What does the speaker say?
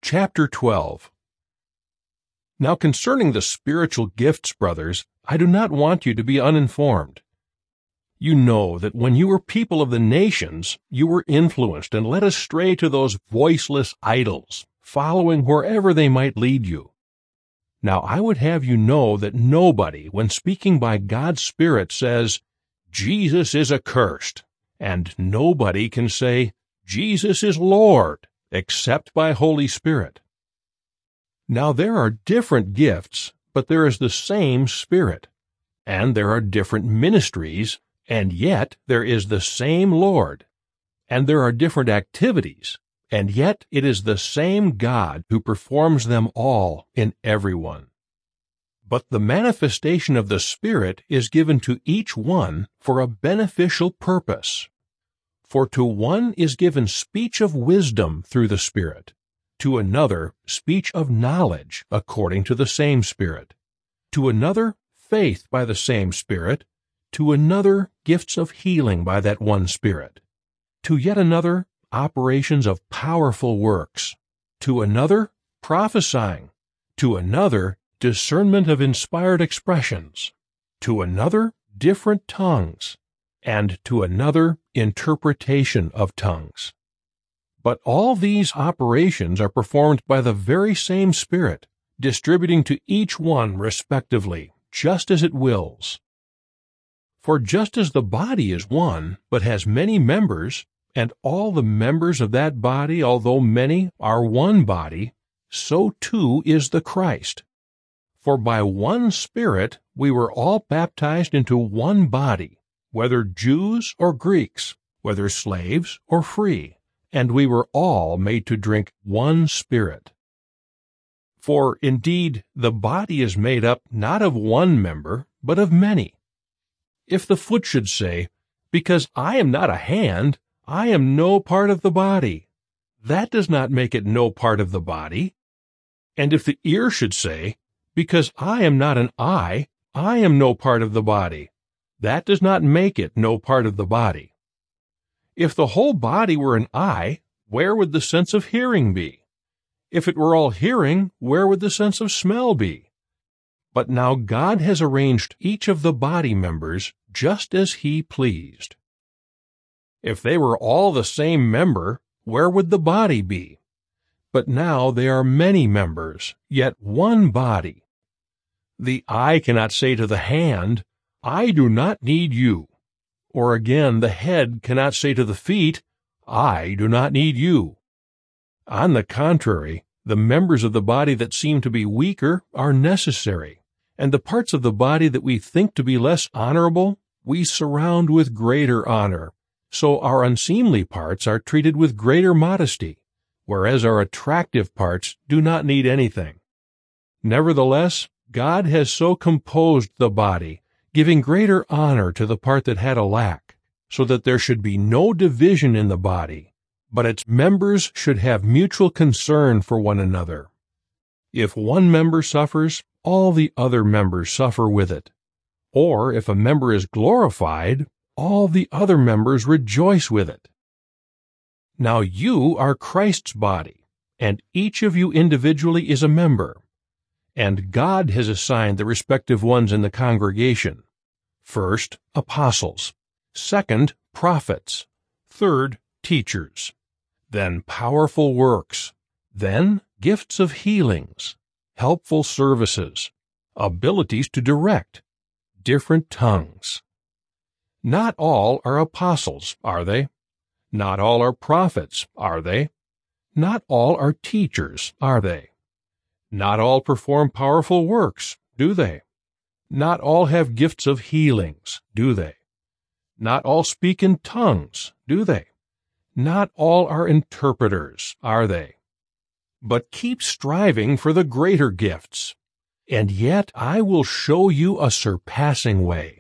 Chapter 12. Now concerning the spiritual gifts, brothers, I do not want you to be uninformed. You know that when you were people of the nations, you were influenced and led astray to those voiceless idols, following wherever they might lead you. Now I would have you know that nobody, when speaking by God's Spirit, says, Jesus is accursed, and nobody can say, Jesus is Lord, except by Holy Spirit. Now there are different gifts, but there is the same Spirit. And there are different ministries, and yet there is the same Lord. And there are different activities, and yet it is the same God who performs them all in everyone. But the manifestation of the Spirit is given to each one for a beneficial purpose. For to one is given speech of wisdom through the Spirit, to another speech of knowledge according to the same Spirit, to another faith by the same Spirit, to another gifts of healing by that one Spirit, to yet another operations of powerful works, to another prophesying, to another discernment of inspired expressions, to another different tongues, and to another interpretation of tongues. But all these operations are performed by the very same Spirit, distributing to each one respectively, just as it wills. For just as the body is one, but has many members, and all the members of that body, although many, are one body, so too is the Christ. For by one Spirit we were all baptized into one body, whether Jews or Greeks, whether slaves or free, and we were all made to drink one Spirit. For indeed the body is made up not of one member, but of many. If the foot should say, because I am not a hand, I am no part of the body, that does not make it no part of the body. And if the ear should say, because I am not an eye, I am no part of the body, that does not make it no part of the body. If the whole body were an eye, where would the sense of hearing be? If it were all hearing, where would the sense of smell be? But now God has arranged each of the body members just as He pleased. If they were all the same member, where would the body be? But now they are many members, yet one body. The eye cannot say to the hand, I do not need you. Or again, the head cannot say to the feet, I do not need you. On the contrary, the members of the body that seem to be weaker are necessary, and the parts of the body that we think to be less honorable, we surround with greater honor. So our unseemly parts are treated with greater modesty, whereas our attractive parts do not need anything. Nevertheless, God has so composed the body, giving greater honor to the part that had a lack, so that there should be no division in the body, but its members should have mutual concern for one another. If one member suffers, all the other members suffer with it. Or if a member is glorified, all the other members rejoice with it. Now you are Christ's body, and each of you individually is a member. And God has assigned the respective ones in the congregation. First, apostles. Second, prophets. Third, teachers. Then powerful works. Then gifts of healings, helpful services, abilities to direct, different tongues. Not all are apostles, are they? Not all are prophets, are they? Not all are teachers, are they? Not all perform powerful works, do they? Not all have gifts of healings, do they? Not all speak in tongues, do they? Not all are interpreters, are they? But keep striving for the greater gifts. And yet I will show you a surpassing way.